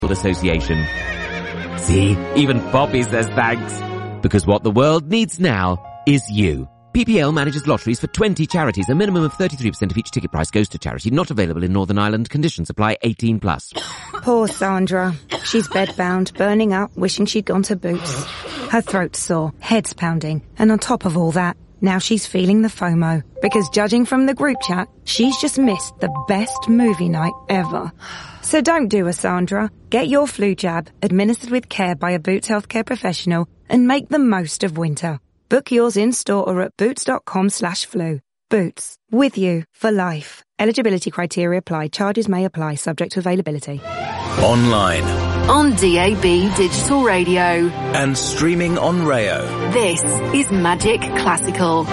Association. See, even Poppy says thanks. Because what the world needs now is you. PPL manages lotteries for 20 charities. A minimum of 33% of each ticket price goes to charity. Not available in Northern Ireland. Conditions apply. 18+. Poor Sandra. She's bedbound, burning up, wishing she'd gone to Boots. Her throat's sore, head's pounding, and on top of all that, now she's feeling the FOMO. Because judging from the group chat, she's just missed the best movie night ever. So don't do a Sandra. Get your flu jab, administered with care by a Boots healthcare professional, and make the most of winter. Book yours in-store or at boots.com/flu. Boots. With you for life. Eligibility criteria apply. Charges may apply, subject to availability. Online. On DAB Digital Radio. And streaming on Rayo. This is Magic Classical.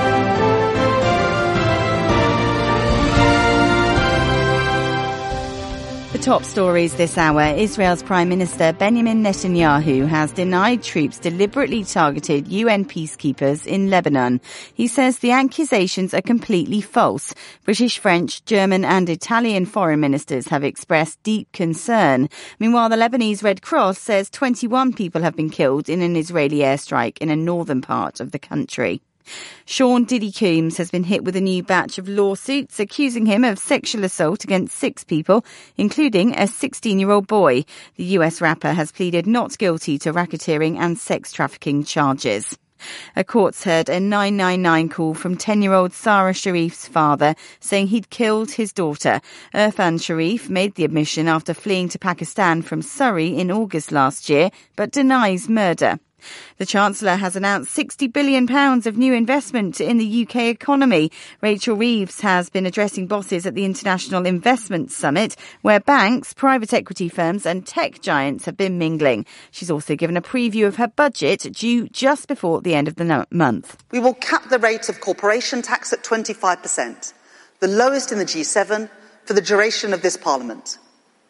The top stories this hour. Israel's Prime Minister Benjamin Netanyahu has denied troops deliberately targeted UN peacekeepers in Lebanon. He says the accusations are completely false. British, French, German and Italian foreign ministers have expressed deep concern. Meanwhile, the Lebanese Red Cross says 21 people have been killed in an Israeli airstrike in a northern part of the country. Sean Diddy Coombs has been hit with a new batch of lawsuits accusing him of sexual assault against 6 people, including a 16-year-old boy. The US rapper has pleaded not guilty to racketeering and sex trafficking charges. A court's heard a 999 call from 10-year-old Sarah Sharif's father saying he'd killed his daughter. Irfan Sharif made the admission after fleeing to Pakistan from Surrey in August last year, but denies murder. The Chancellor has announced £60 billion of new investment in the UK economy. Rachel Reeves has been addressing bosses at the International Investment Summit, where banks, private equity firms and tech giants have been mingling. She's also given a preview of her budget due just before the end of the month. We will cap the rate of corporation tax at 25%, the lowest in the G7 for the duration of this Parliament.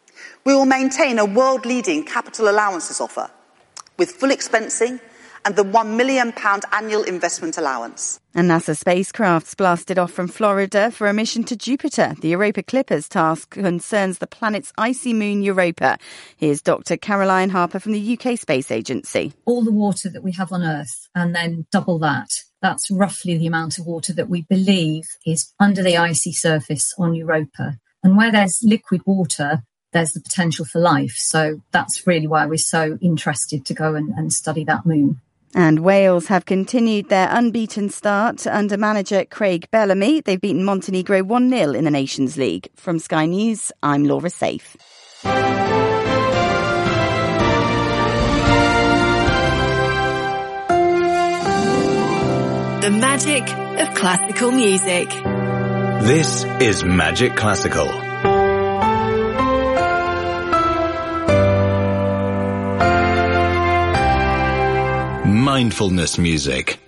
We will maintain a world-leading capital allowances offer, with full expensing and the £1 million annual investment allowance. And NASA spacecrafts blasted off from Florida for a mission to Jupiter. The Europa Clippers task concerns the planet's icy moon Europa. Here's Dr. Caroline Harper from the UK Space Agency. All the water that we have on Earth and then double that. That's roughly the amount of water that we believe is under the icy surface on Europa. And where there's liquid water, there's the potential for life. So that's really why we're so interested to go and study that moon. And Wales have continued their unbeaten start under manager Craig Bellamy. They've beaten Montenegro 1-0 in the Nations League. From Sky News, I'm Laura Safe. The magic of classical music. This is Magic Classical. Mindfulness music.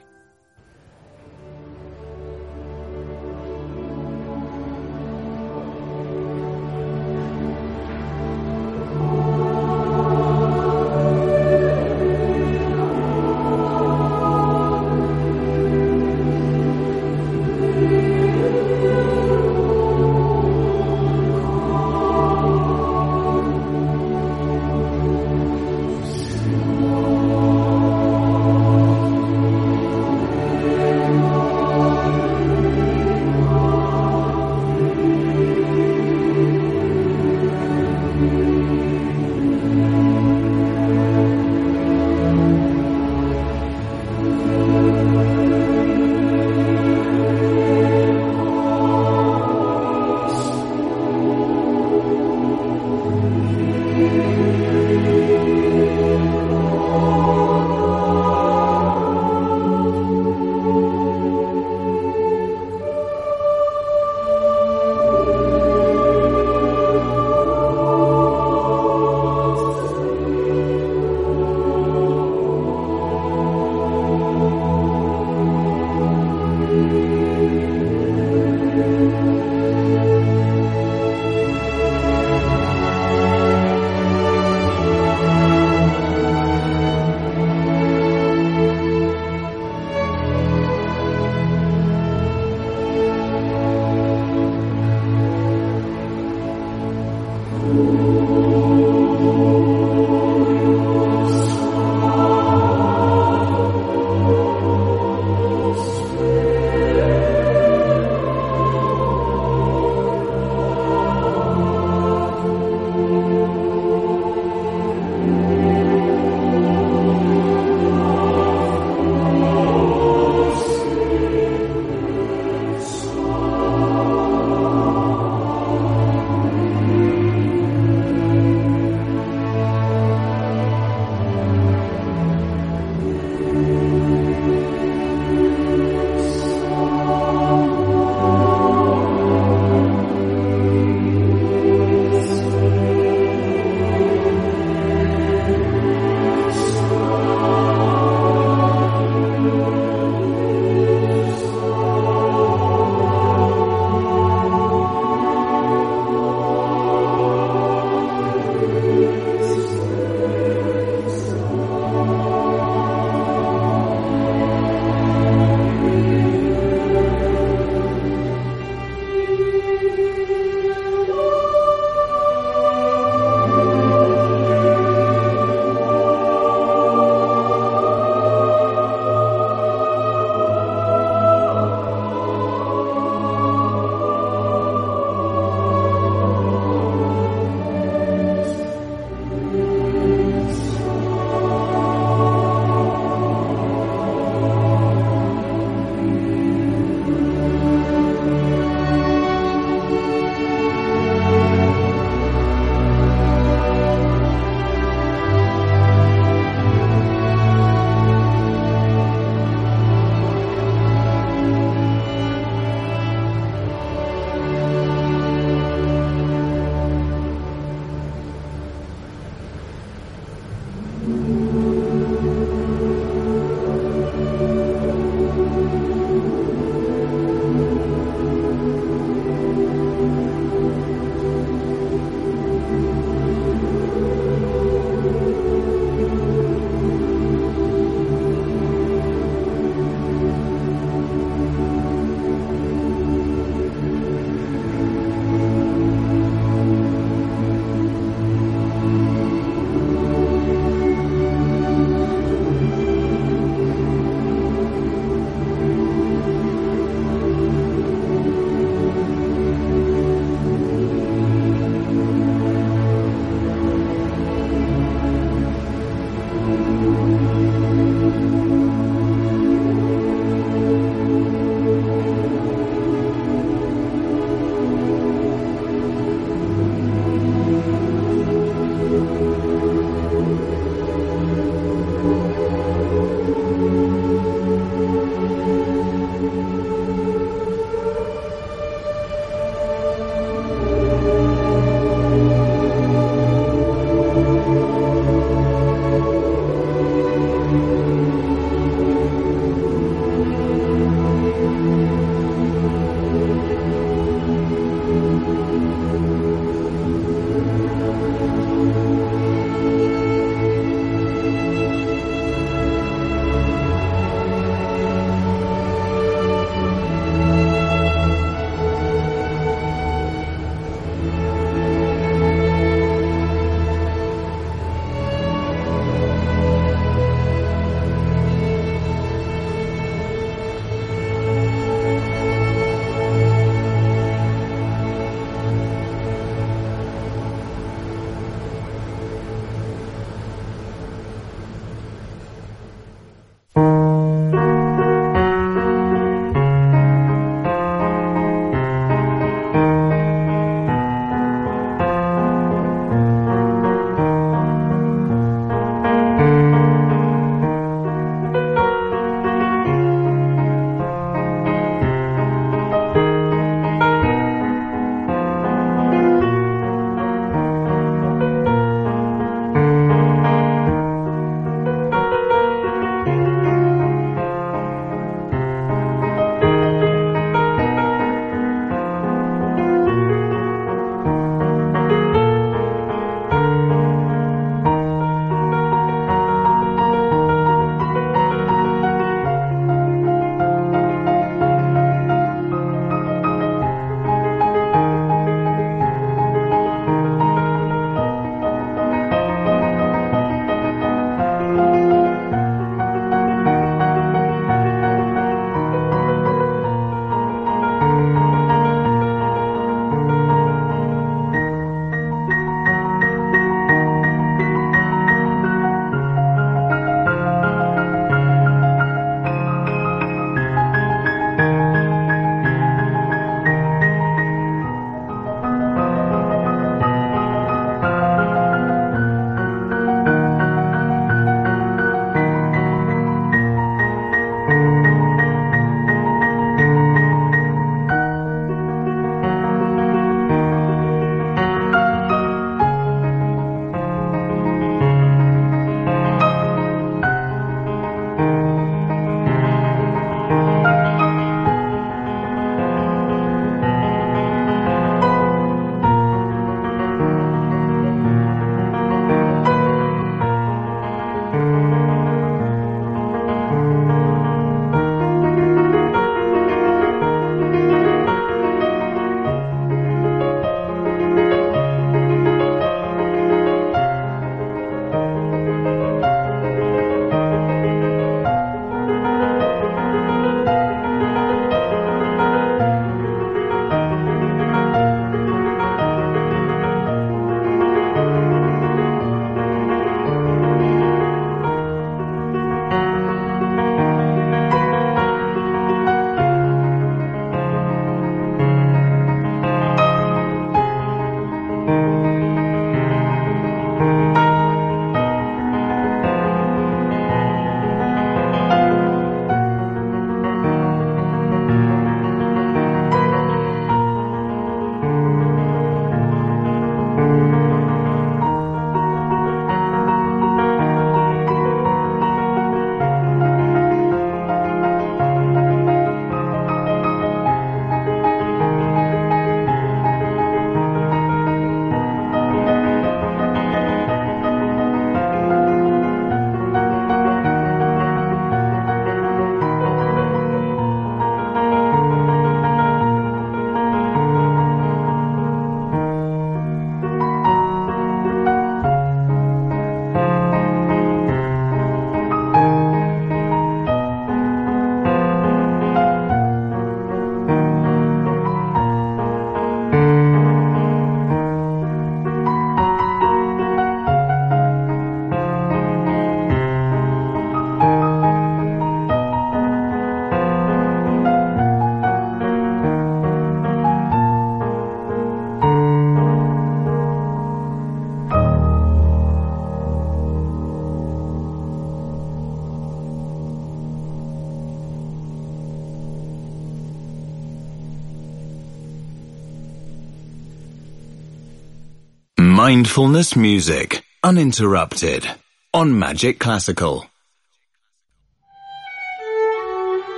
Mindfulness music, uninterrupted, on Magic Classical.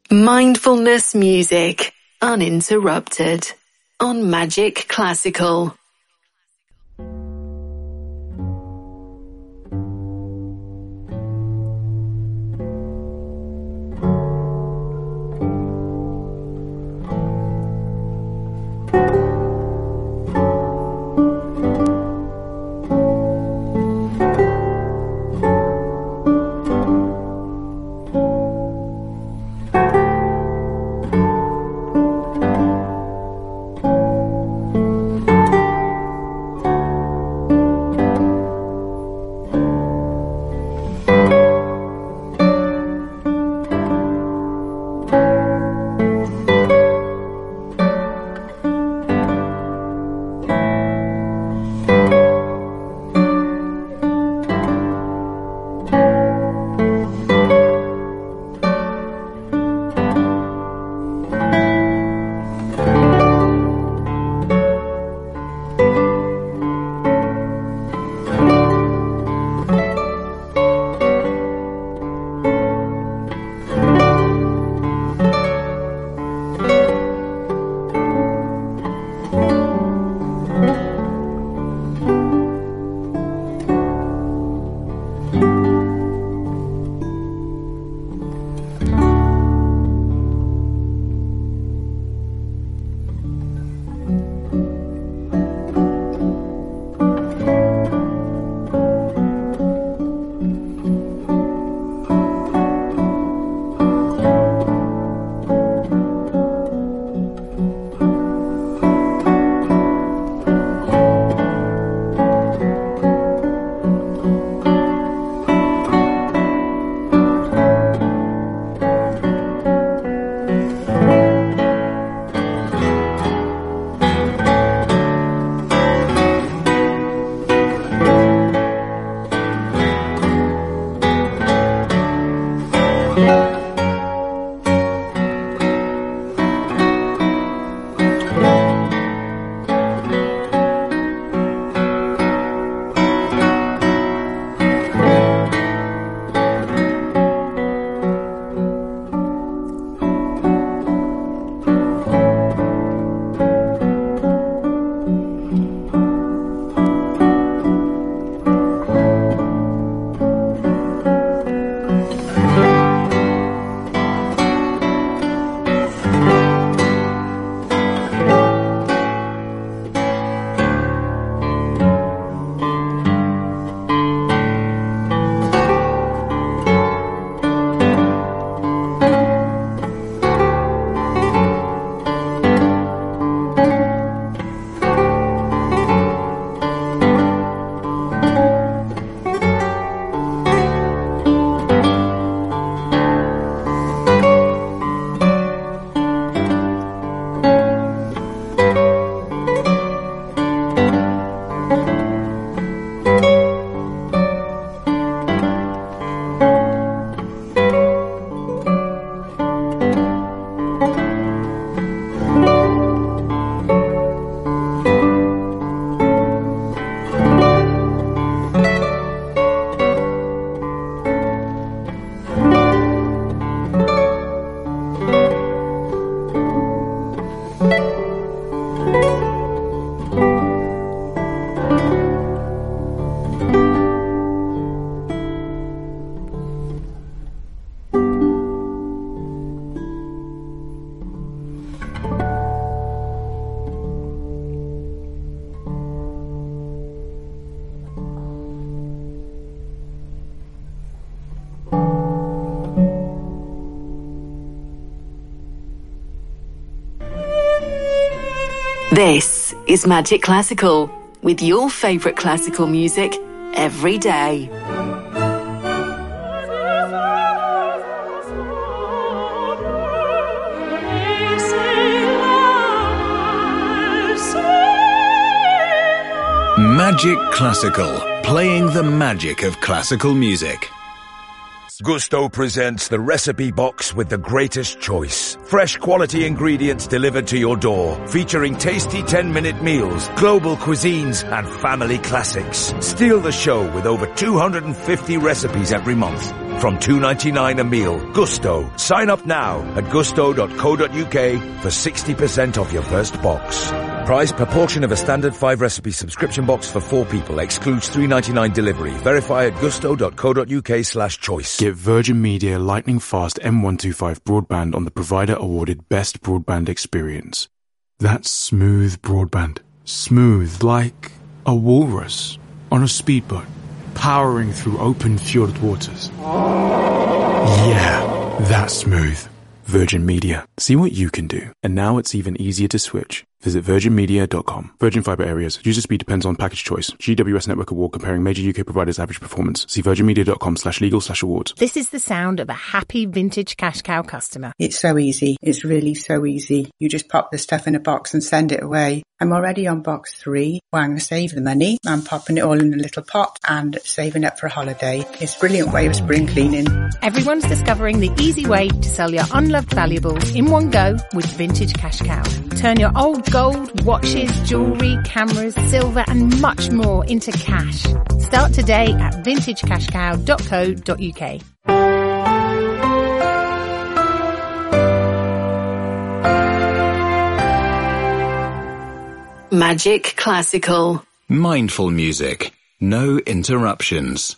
Mindfulness music, uninterrupted, on Magic Classical. This is Magic Classical, with your favourite classical music every day. Magic Classical, playing the magic of classical music. Gusto presents the recipe box with the greatest choice. Fresh quality ingredients delivered to your door, featuring tasty 10-minute meals, global cuisines, and family classics. Steal the show with over 250 recipes every month. From $2.99 a meal. Gusto. Sign up now at gusto.co.uk for 60% off your first box. Price per portion of a standard 5-recipe subscription box for 4 people. Excludes $3.99 delivery. Verify at gusto.co.uk/choice. Get Virgin Media lightning fast M125 broadband on the provider awarded best broadband experience. That's smooth broadband. Smooth like a walrus on a speedboat, powering through open fjord waters. Yeah, that's smooth. Virgin Media. See what you can do. And now it's even easier to switch. Visit virginmedia.com. Virgin Fibre areas. User speed depends on package choice. GWS Network Award comparing major UK providers' average performance. See virginmedia.com/legal/awards. This is the sound of a happy vintage cash cow customer. It's so easy. It's really so easy. You just pop the stuff in a box and send it away. I'm already on box 3. Well, I'm going to save the money. I'm popping it all in a little pot and saving up for a holiday. It's a brilliant way of spring cleaning. Everyone's discovering the easy way to sell your unloved valuables in one go with Vintage Cash Cow. Turn your old gold, watches, jewellery, cameras, silver and much more into cash. Start today at vintagecashcow.co.uk. Magic Classical. Mindful music. No interruptions.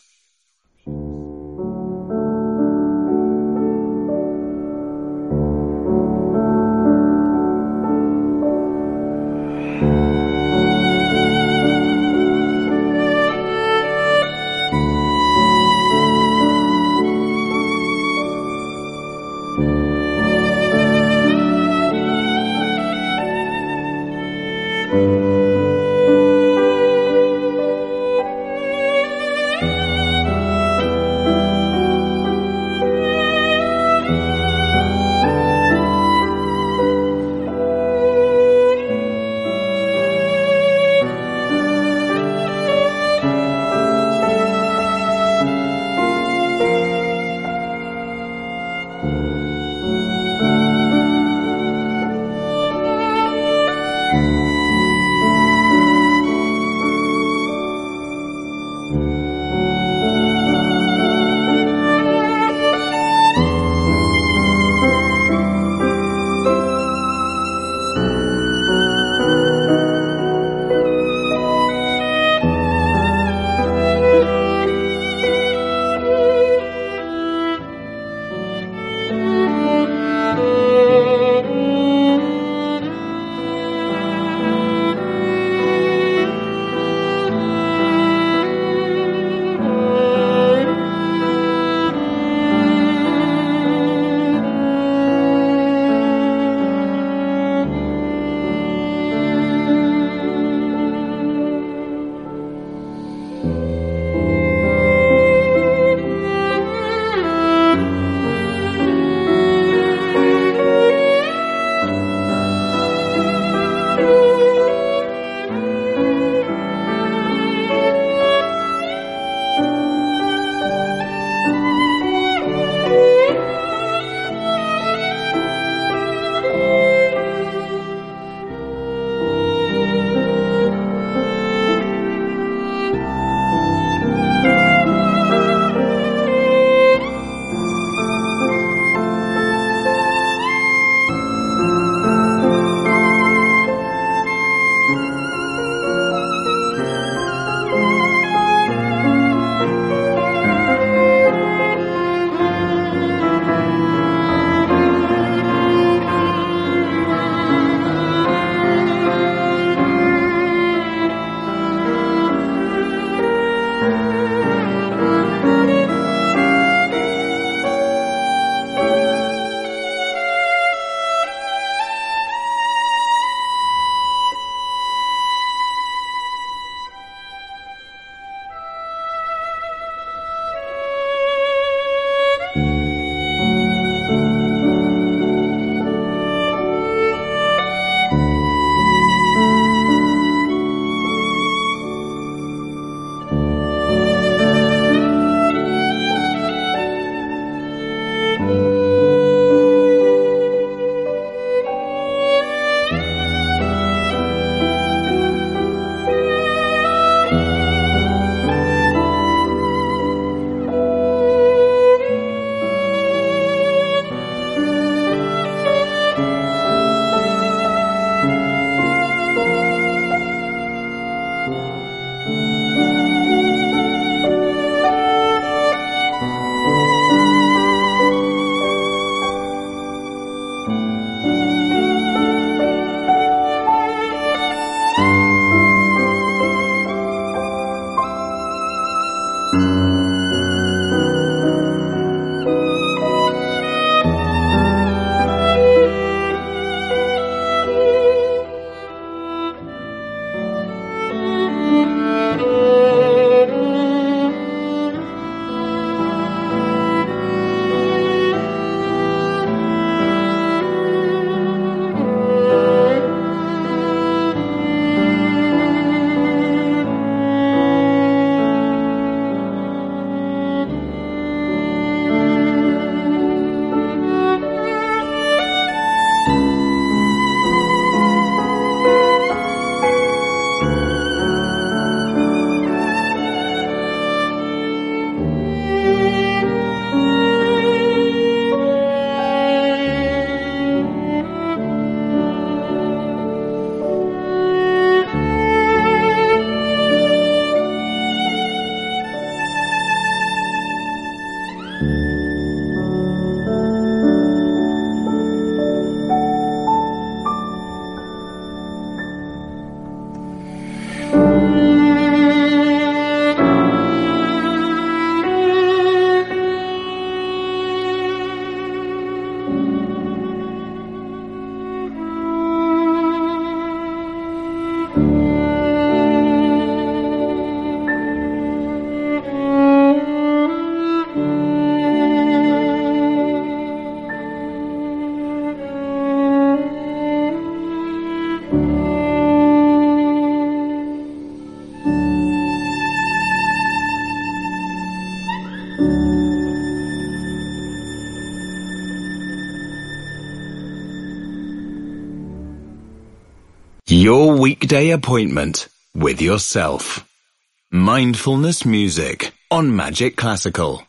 Your weekday appointment with yourself. Mindfulness music on Magic Classical.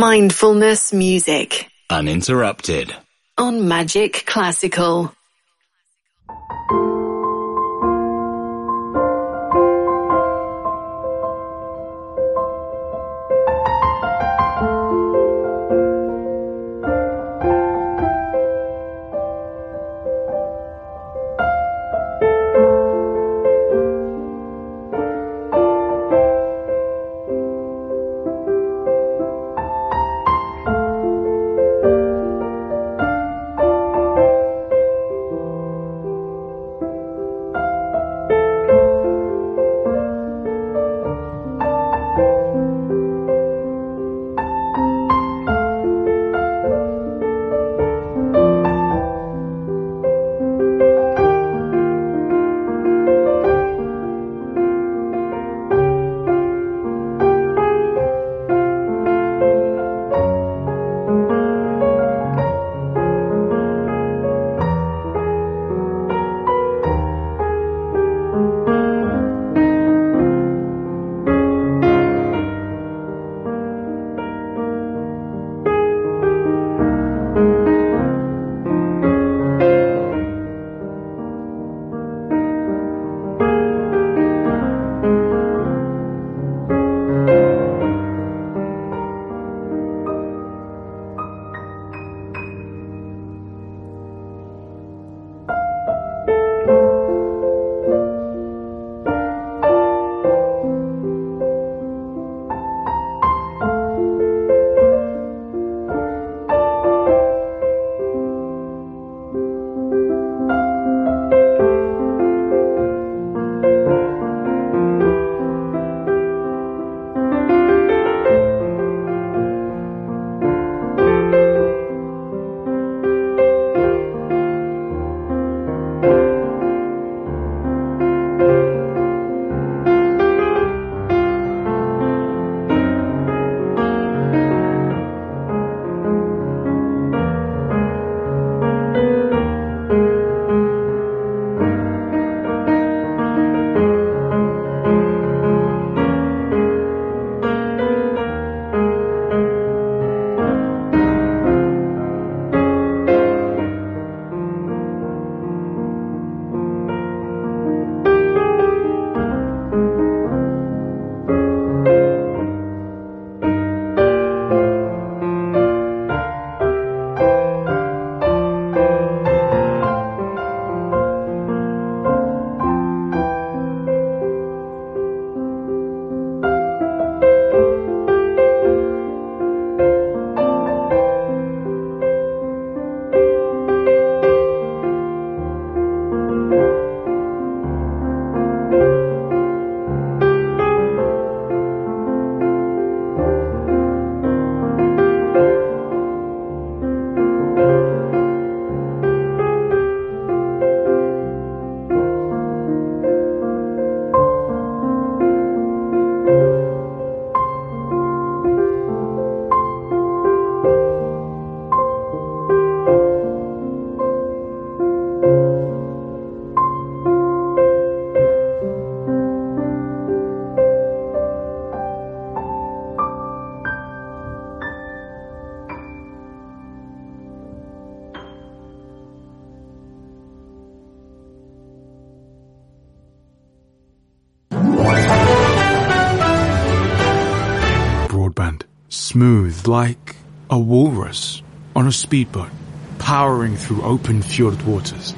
Mindfulness music. Uninterrupted. On Magic Classical. Smooth like a walrus on a speedboat, powering through open fjord waters.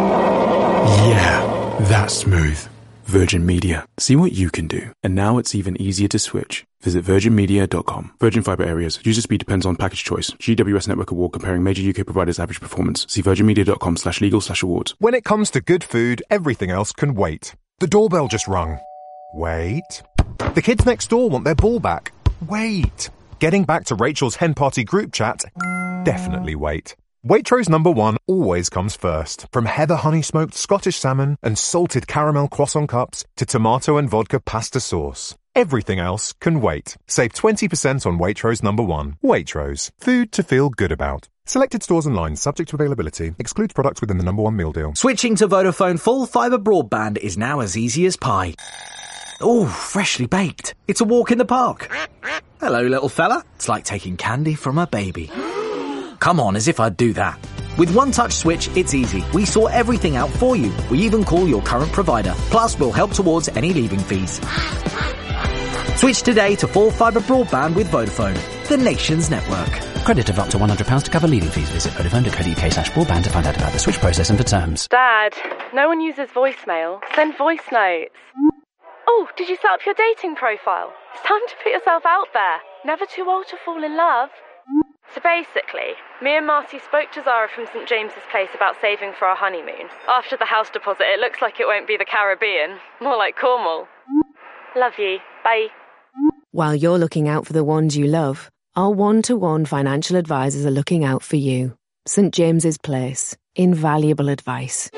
Yeah, that's smooth. Virgin Media. See what you can do. And now it's even easier to switch. Visit virginmedia.com. Virgin Fibre Areas. User speed depends on package choice. GWS Network Award comparing major UK providers' average performance. See virginmedia.com/legal/awards. When it comes to good food, everything else can wait. The doorbell just rung. Wait. The kids next door want their ball back. Wait. Getting back to Rachel's hen party group chat? Definitely wait. Waitrose #1 always comes first. From heather honey smoked Scottish salmon and salted caramel croissant cups to tomato and vodka pasta sauce. Everything else can wait. Save 20% on Waitrose #1. Waitrose. Food to feel good about. Selected stores and lines subject to availability. Excludes products within the #1 meal deal. Switching to Vodafone full fibre broadband is now as easy as pie. Oh, freshly baked. It's a walk in the park. Hello, little fella. It's like taking candy from a baby. Come on, as if I'd do that. With One Touch Switch, it's easy. We sort everything out for you. We even call your current provider. Plus, we'll help towards any leaving fees. Switch today to full fibre broadband with Vodafone, the nation's network. Credit of up to £100 to cover leaving fees. Visit vodafone.co.uk/broadband to find out about the switch process and for terms. Dad, no one uses voicemail. Send voice notes. Oh, did you set up your dating profile? It's time to put yourself out there. Never too old to fall in love. So basically, me and Marty spoke to Zara from St James's Place about saving for our honeymoon. After the house deposit, it looks like it won't be the Caribbean. More like Cornwall. Love you. Bye. While you're looking out for the ones you love, our one-to-one financial advisors are looking out for you. St James's Place. Invaluable advice.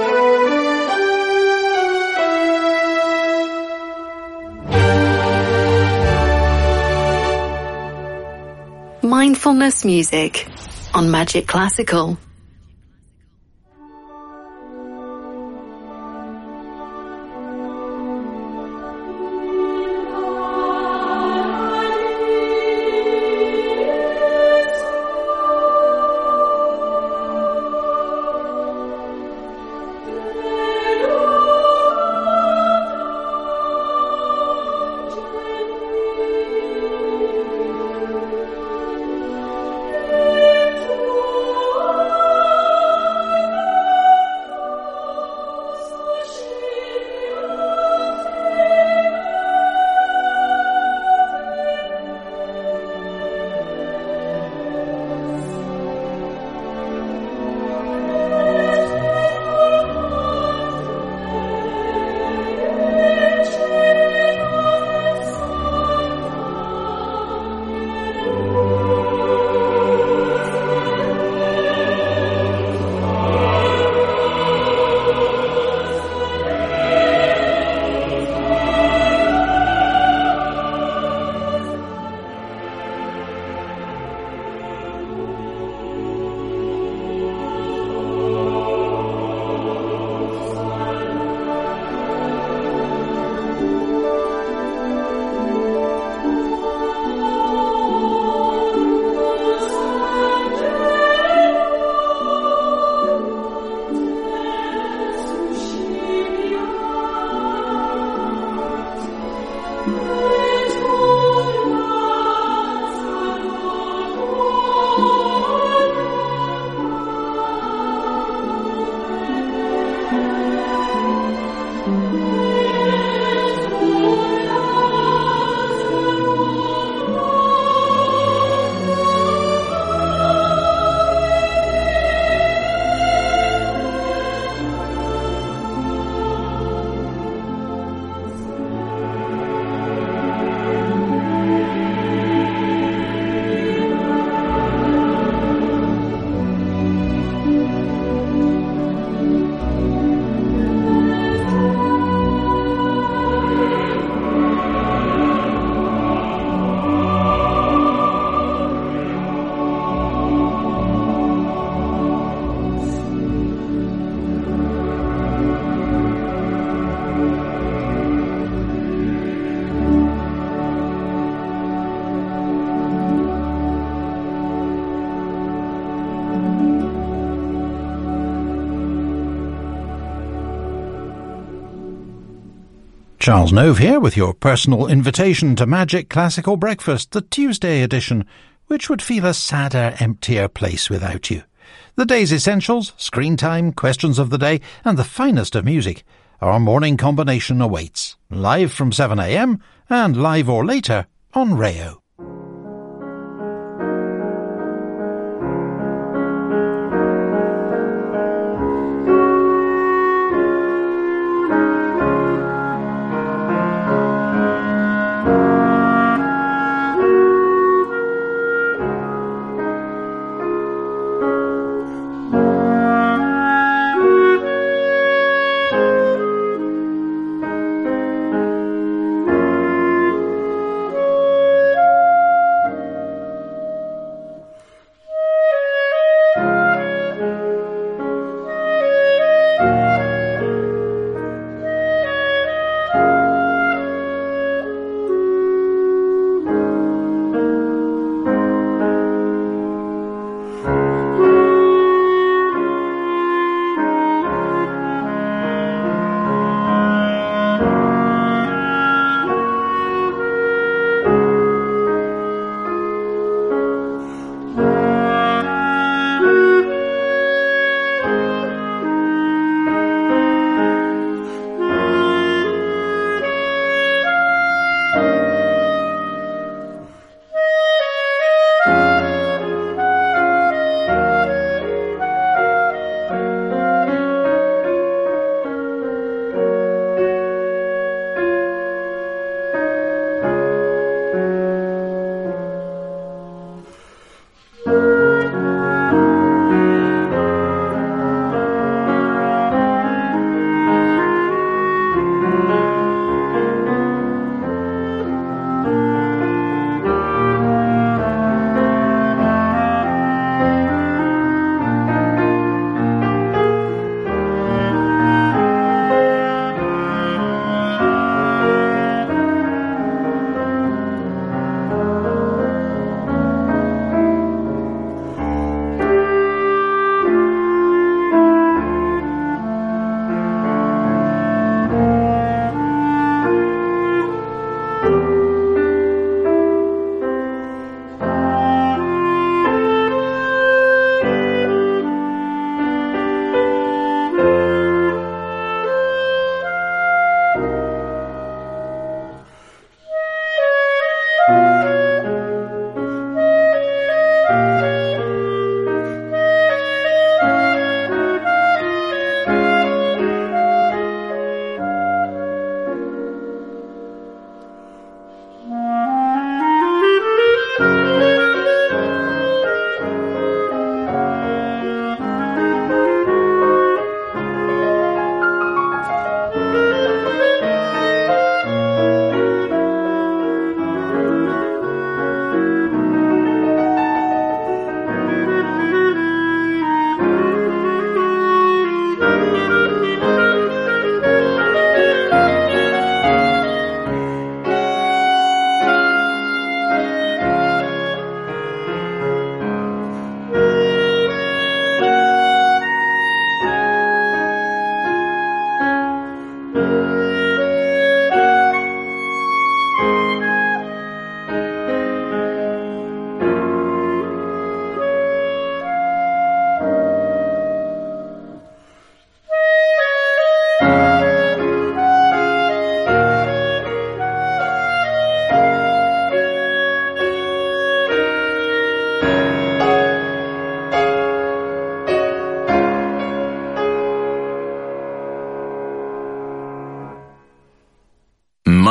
Mindfulness music on Magic Classical. Charles Nove here with your personal invitation to Magic Classical Breakfast, the Tuesday edition, which would feel a sadder, emptier place without you. The day's essentials, screen time, questions of the day, and the finest of music. Our morning combination awaits, live from 7 a.m. and live or later on Rayo.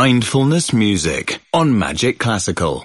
Mindfulness Music on Magic Classical.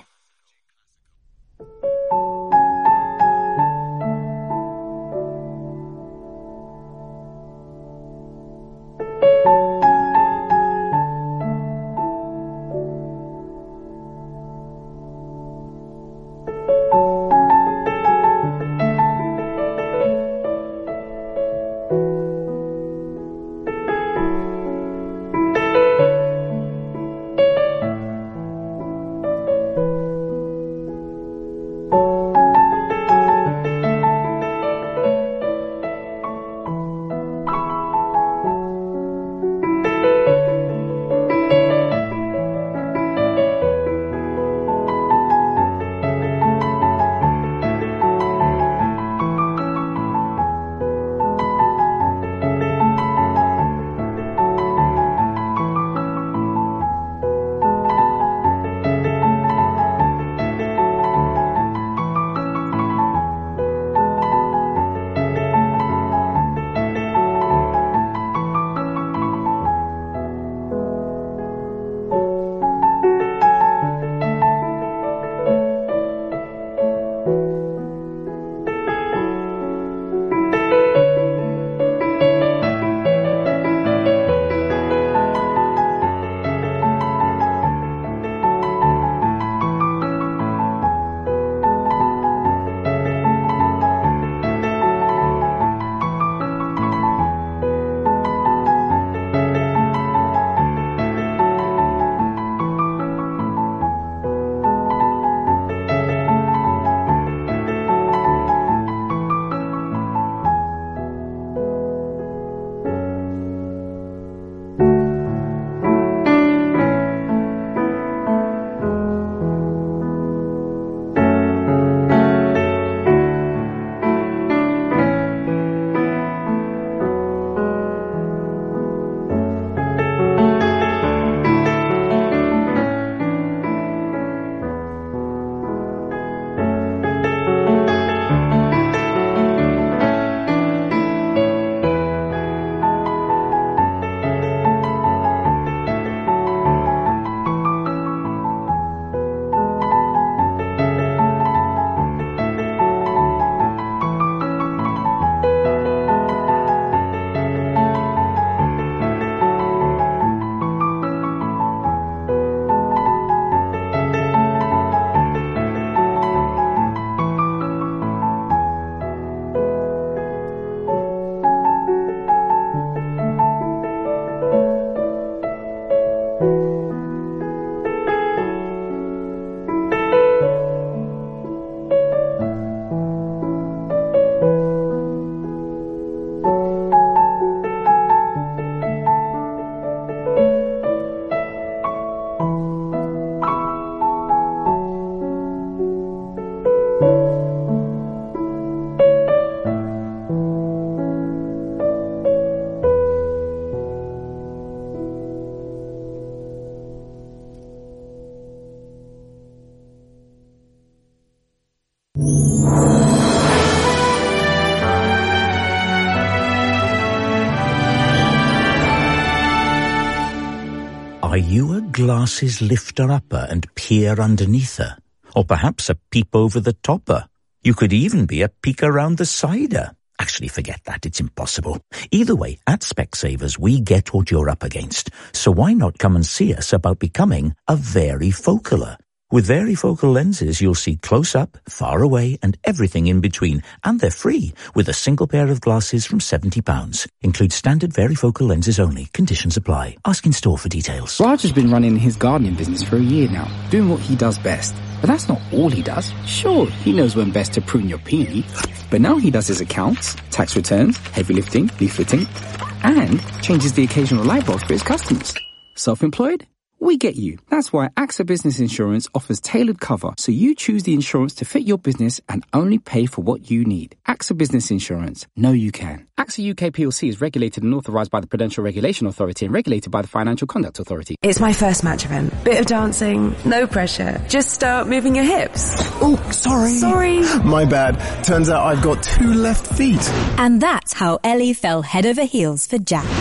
Are you a glasses lifter-upper and peer underneath her? Or perhaps a peep over the topper? You could even be a peek around the cider. Actually, forget that. It's impossible. Either way, at Specsavers, we get what you're up against. So why not come and see us about becoming a varifocaler? With varifocal lenses, you'll see close up, far away, and everything in between. And they're free, with a single pair of glasses from £70. Includes standard varifocal lenses only. Conditions apply. Ask in store for details. Raj has been running his gardening business for a year now, doing what he does best. But that's not all he does. Sure, he knows when best to prune your peony. But now he does his accounts, tax returns, heavy lifting, leafleting, and changes the occasional light bulbs for his customers. Self-employed? We get you. That's why AXA Business Insurance offers tailored cover, so you choose the insurance to fit your business and only pay for what you need. AXA Business Insurance. Know you can. AXA UK PLC is regulated and authorised by the Prudential Regulation Authority and regulated by the Financial Conduct Authority. It's my first match event. Bit of dancing, no pressure. Just start moving your hips. Oh, sorry. My bad. Turns out I've got 2 left feet. And that's how Ellie fell head over heels for Jack.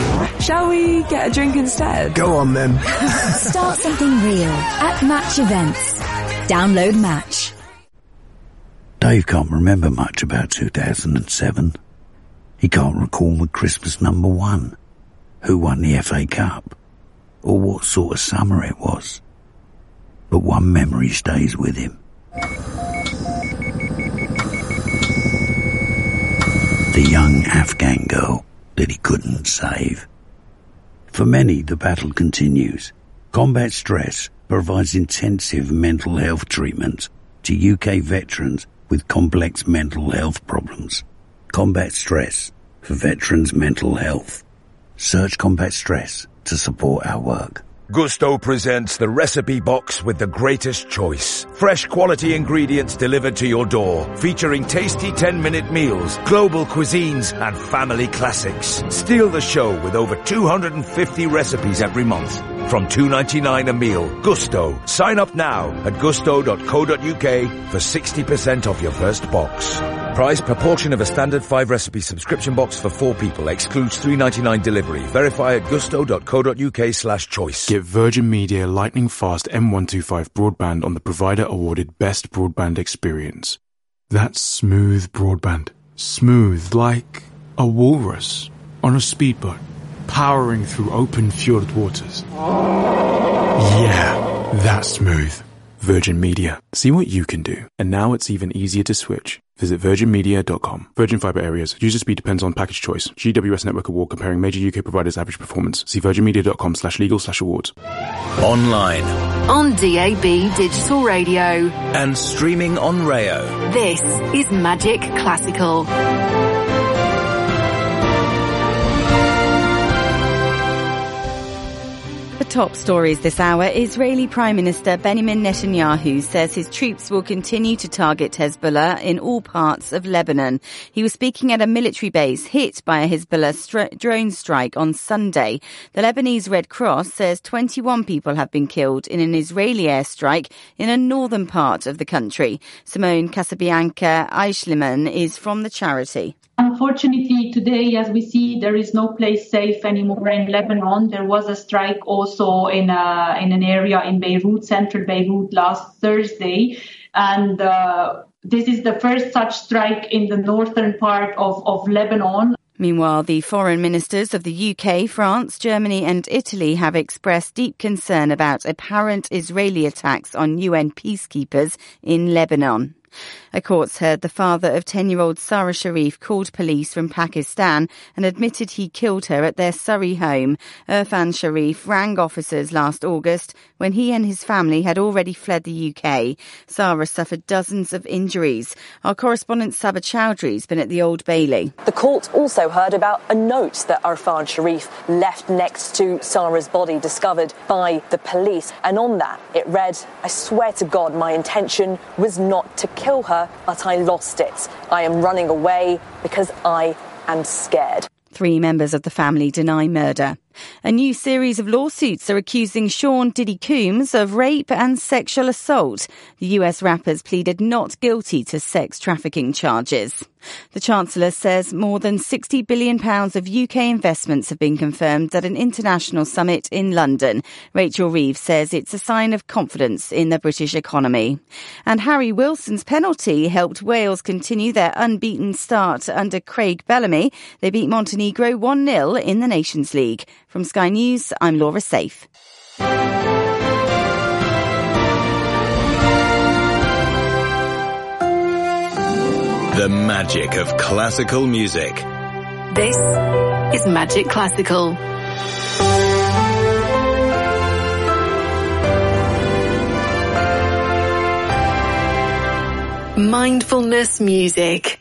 Shall we get a drink instead? Go on then. Start something real at Match Events. Download Match. Dave can't remember much about 2007. He can't recall the Christmas #1, who won the FA Cup, or what sort of summer it was. But one memory stays with him. The young Afghan girl that he couldn't save. For many, the battle continues. Combat Stress provides intensive mental health treatment to UK veterans with complex mental health problems. Combat Stress for veterans' mental health. Search Combat Stress to support our work. Gousto presents the recipe box with the greatest choice. Fresh quality ingredients delivered to your door, featuring tasty 10-minute meals, global cuisines, and family classics. Steal the show with over 250 recipes every month. From $2.99 a meal, Gousto. Sign up now at gusto.co.uk for 60% off your first box. Price per portion of a standard 5-recipe subscription box for 4 people. Excludes $3.99 delivery. Verify at gusto.co.uk/choice. Get Virgin Media lightning fast M125 broadband on the provider awarded best broadband experience. That's smooth broadband. Smooth like a walrus on a speedboat, powering through open fjord waters. Yeah, that's smooth. Virgin Media. See what you can do. And now it's even easier to switch. Visit virginmedia.com. Virgin Fibre areas. User speed depends on package choice. GWS Network Award comparing major UK providers' average performance. See virginmedia.com/legal/awards. Online. On DAB Digital Radio. And streaming on Rayo. This is Magic Classical. The top stories this hour. Israeli Prime Minister Benjamin Netanyahu says his troops will continue to target Hezbollah in all parts of Lebanon. He was speaking at a military base hit by a Hezbollah drone strike on Sunday. The Lebanese Red Cross says 21 people have been killed in an Israeli airstrike in a northern part of the country. Simone Casabianca Eishliman is from the charity. Unfortunately, today, as we see, there is no place safe anymore in Lebanon. There was a strike also in an area in Beirut, central Beirut, last Thursday. And this is the first such strike in the northern part of Lebanon. Meanwhile, the foreign ministers of the UK, France, Germany and Italy have expressed deep concern about apparent Israeli attacks on UN peacekeepers in Lebanon. A court's heard the father of 10-year-old Sarah Sharif called police from Pakistan and admitted he killed her at their Surrey home. Irfan Sharif rang officers last August when he and his family had already fled the UK. Sarah suffered dozens of injuries. Our correspondent Saba Chowdhury's been at the Old Bailey. The court also heard about a note that Irfan Sharif left next to Sarah's body discovered by the police. And on that, it read, "I swear to God, my intention was not to kill her, but I lost it. I am running away because I am scared." 3 members of the family deny murder. A new series of lawsuits are accusing Sean Diddy Combs of rape and sexual assault. The US rapper's pleaded not guilty to sex trafficking charges. The Chancellor says more than £60 billion of UK investments have been confirmed at an international summit in London. Rachel Reeves says it's a sign of confidence in the British economy. And Harry Wilson's penalty helped Wales continue their unbeaten start under Craig Bellamy. They beat Montenegro 1-0 in the Nations League. From Sky News, I'm Laura Safe. The magic of classical music. This is Magic Classical. Mindfulness music.